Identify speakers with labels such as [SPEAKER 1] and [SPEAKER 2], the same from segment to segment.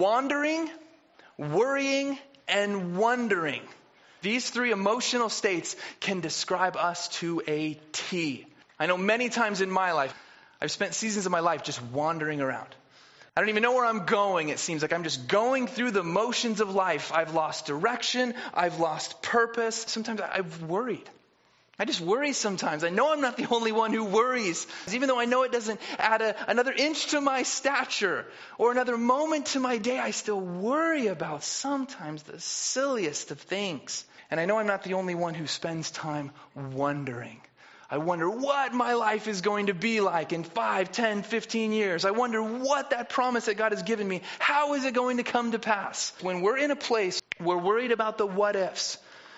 [SPEAKER 1] wandering, worrying, and wondering. These three emotional states can describe us to a T. I know many times in my life, I've spent seasons of my life just wandering around. I don't even know where I'm going. It seems like I'm just going through the motions of life. I've lost direction. I've lost purpose. Sometimes I've worried. I just worry sometimes. I know I'm not the only one who worries. Even though I know it doesn't add another inch to my stature or another moment to my day, I still worry about sometimes the silliest of things. And I know I'm not the only one who spends time wondering. I wonder what my life is going to be like in 5, 10, 15 years. I wonder what that promise that God has given me, how is it going to come to pass? When we're in a place we're worried about the what ifs,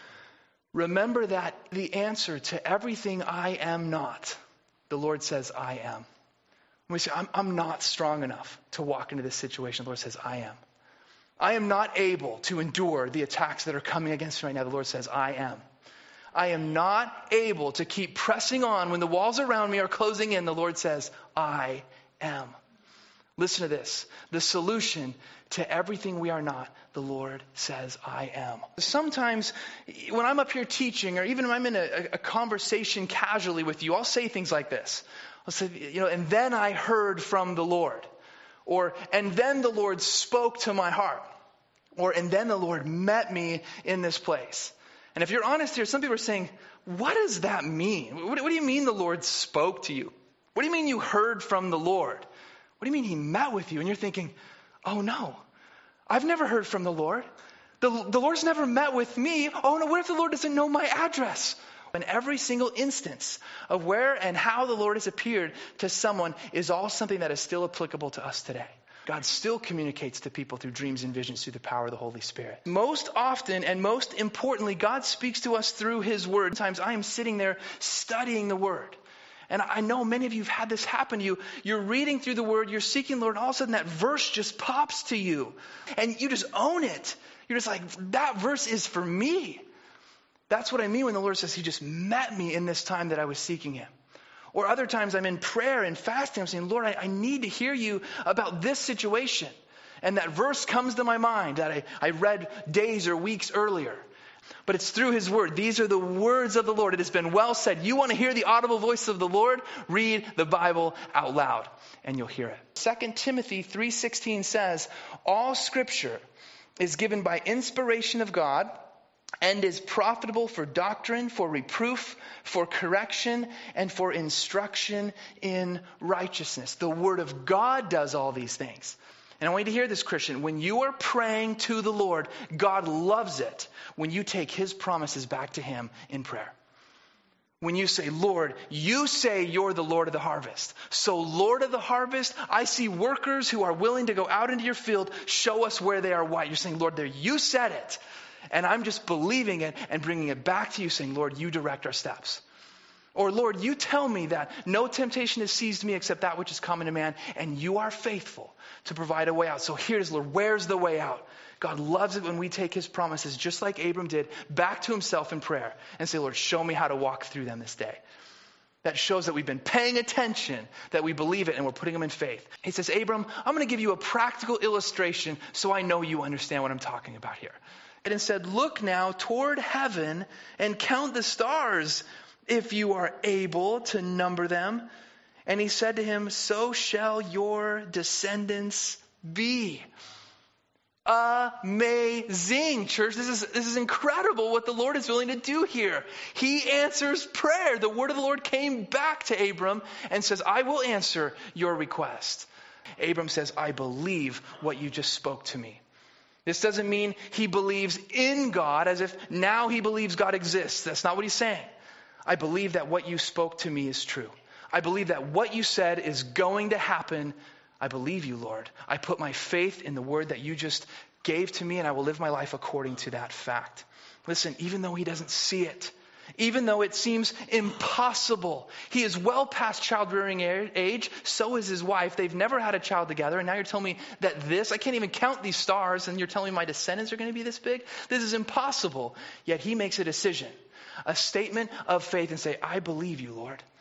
[SPEAKER 1] remember that the answer to everything I am not, the Lord says I am. When we say, I'm not strong enough to walk into this situation, the Lord says I am. I am not able to endure the attacks that are coming against me right now, the Lord says I am. I am not able to keep pressing on when the walls around me are closing in. The Lord says, I am. Listen to this. The solution to everything we are not, the Lord says, I am. Sometimes when I'm up here teaching, or even when I'm in a conversation casually with you, I'll say things like this. I'll say, and then I heard from the Lord. Or, and then the Lord spoke to my heart. Or, and then the Lord met me in this place. And if you're honest here, some people are saying, what does that mean? What do you mean the Lord spoke to you? What do you mean you heard from the Lord? What do you mean he met with you? And you're thinking, oh no, I've never heard from the Lord. The Lord's never met with me. Oh no, what if the Lord doesn't know my address? And every single instance of where and how the Lord has appeared to someone is all something that is still applicable to us today. God still communicates to people through dreams and visions through the power of the Holy Spirit. Most often and most importantly, God speaks to us through his word. Sometimes I am sitting there studying the word. And I know many of you have had this happen to you. You're reading through the word, you're seeking the Lord, and all of a sudden that verse just pops to you. And you just own it. You're just like, that verse is for me. That's what I mean when the Lord says he just met me in this time that I was seeking him. Or other times I'm in prayer and fasting. I'm saying, Lord, I need to hear you about this situation. And that verse comes to my mind that I read days or weeks earlier. But it's through his word. These are the words of the Lord. It has been well said. You want to hear the audible voice of the Lord? Read the Bible out loud and you'll hear it. 2 Timothy 3:16 says, all scripture is given by inspiration of God and is profitable for doctrine, for reproof, for correction, and for instruction in righteousness. The word of God does all these things. And I want you to hear this, Christian. When you are praying to the Lord, God loves it when you take his promises back to him in prayer. When you say, Lord, you say you're the Lord of the harvest. So Lord of the harvest, I see workers who are willing to go out into your field. Show us where they are white. You're saying, Lord, there, you said it. And I'm just believing it and bringing it back to you saying, Lord, you direct our steps. Or Lord, you tell me that no temptation has seized me except that which is common to man. And you are faithful to provide a way out. So here's, Lord, where's the way out? God loves it when we take his promises, just like Abram did, back to himself in prayer and say, Lord, show me how to walk through them this day. That shows that we've been paying attention, that we believe it, and we're putting them in faith. He says, Abram, I'm going to give you a practical illustration so I know you understand what I'm talking about here. And said, look now toward heaven and count the stars if you are able to number them. And he said to him, so shall your descendants be. Amazing, church. This is incredible what the Lord is willing to do here. He answers prayer. The word of the Lord came back to Abram and says, I will answer your request. Abram says, I believe what you just spoke to me. This doesn't mean he believes in God as if now he believes God exists. That's not what he's saying. I believe that what you spoke to me is true. I believe that what you said is going to happen. I believe you, Lord. I put my faith in the word that you just gave to me, and I will live my life according to that fact. Listen, even though he doesn't see it, even though it seems impossible, he is well past child-rearing age. So is his wife. They've never had a child together. And now you're telling me that I can't even count these stars. And you're telling me my descendants are going to be this big? This is impossible. Yet he makes a decision, a statement of faith and say, I believe you, Lord.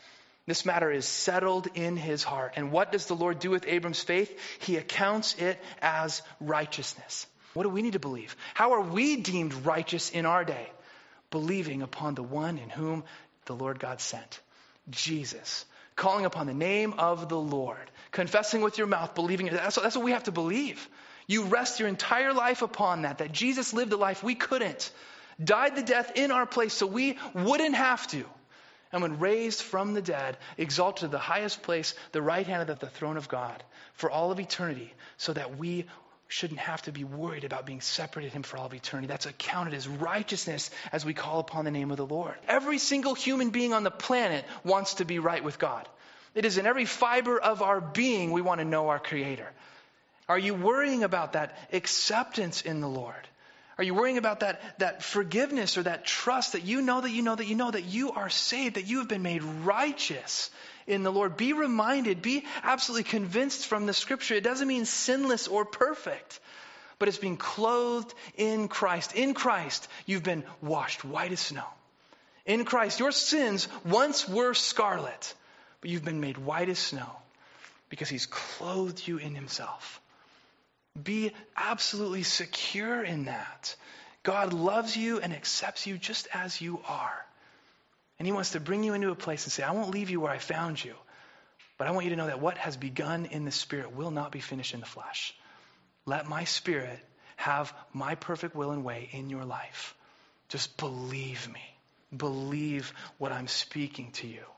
[SPEAKER 1] This matter is settled in his heart. And what does the Lord do with Abram's faith? He accounts it as righteousness. What do we need to believe? How are we deemed righteous in our day? Believing upon the one in whom the Lord God sent, Jesus. Calling upon the name of the Lord. Confessing with your mouth, believing it. That's what we have to believe. You rest your entire life upon that Jesus lived a life we couldn't. Died the death in our place so we wouldn't have to. And when raised from the dead, exalted to the highest place, the right hand of the throne of God, for all of eternity, so that we shouldn't have to be worried about being separated from him for all of eternity. That's accounted as righteousness as we call upon the name of the Lord. Every single human being on the planet wants to be right with God. It is in every fiber of our being we want to know our Creator. Are you worrying about that acceptance in the Lord? Are you worrying about that forgiveness or that trust that you know that you are saved, that you have been made righteous in the Lord? Be reminded, be absolutely convinced from the scripture. It doesn't mean sinless or perfect, but it's being clothed in Christ. In Christ, you've been washed white as snow. In Christ, your sins once were scarlet, but you've been made white as snow because he's clothed you in himself. Be absolutely secure in that. God loves you and accepts you just as you are. And he wants to bring you into a place and say, I won't leave you where I found you, but I want you to know that what has begun in the Spirit will not be finished in the flesh. Let my Spirit have my perfect will and way in your life. Just believe me. Believe what I'm speaking to you.